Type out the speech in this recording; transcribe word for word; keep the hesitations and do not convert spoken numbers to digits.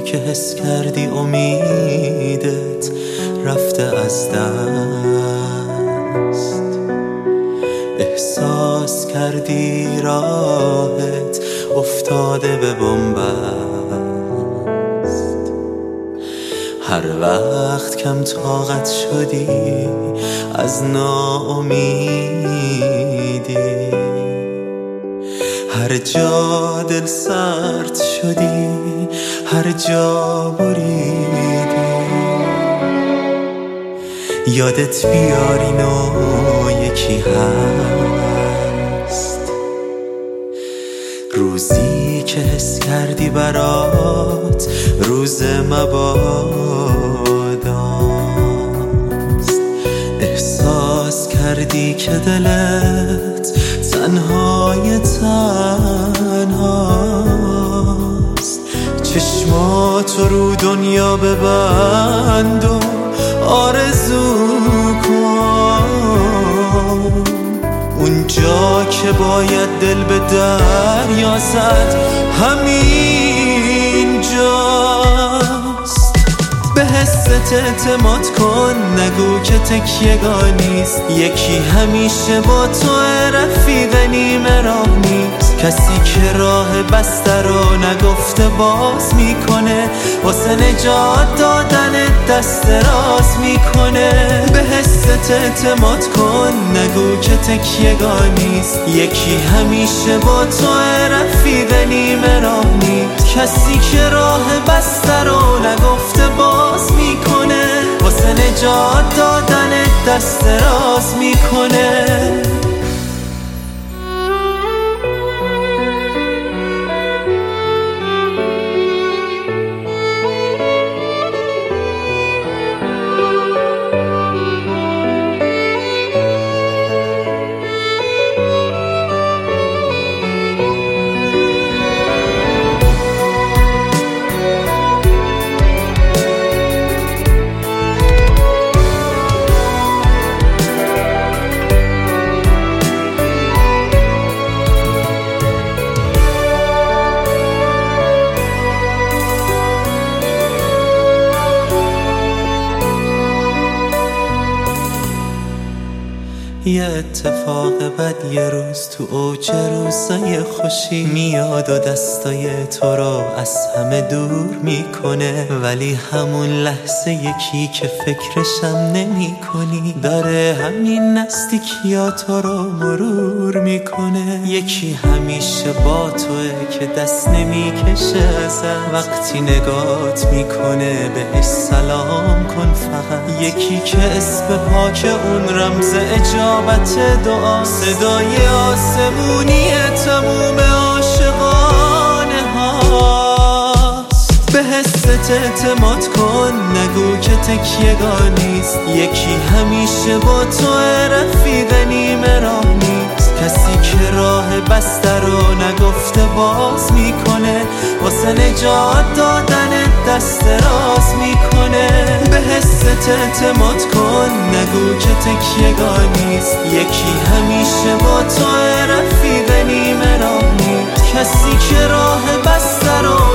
که حس کردی امیدت رفته از دست، احساس کردی راهت افتاده به بن‌بست. هر وقت کم طاقت شدی از ناامیدی، هر جا دل سرد شدی هر جا بریدی، یادت بیارین و یکی هست، روزی که حس کردی برات روز مباداست، احساس کردی که دلت تنهای تنهاست. چشماتو رو دنیا ببند و آرزو کن، اونجا که باید دل به دریا زد همین جاست. به حست اعتماد کن، نگو که تکیه‌گاه‌نیست، یکی همیشه با تو رفیق نیمه راه نیست، کسی که راه بسته رو نگفته باز میکنه، واسه نجات دادن دست راست میکنه. به حست اعتماد کن، نگو که تکیه‌گاه‌نیست، یکی همیشه با تو رفیق نیمه راه نیست، کسی که راه بسته رو نگفته باز میکنه، واسه نجات دادن دست راست میکنه. یه اتفاق بد یه روز تو اوج روزای خوشی میاد و دستای تو رو از همه دور میکنه، ولی همون لحظه یکی که فکرشم نمی کنی داره همین نزدیکیا تو رو مرور میکنه. یکی همیشه با توه که دست نمیکشه ازت، وقتی نگات میکنه بهش سلام کن فقط. یکی که اسم پاک اون رمز اجابت دعا، صدای آسمونی تموم عاشقانه هاست. به حست اعتماد کن، نگو که تکیه‌گاه‌نیست، یکی همیشه با تو رفیق نیمه راه نیست، کسی که راه بسته رو نگفته باز میکنه، واسه نجات دادن دست راست میکنه. به حست اعتماد کن، نگو که تکیه‌گاه‌نیست، یکی همیشه با تو رفیق نیمه راه نیست، کسی که راه بسته رو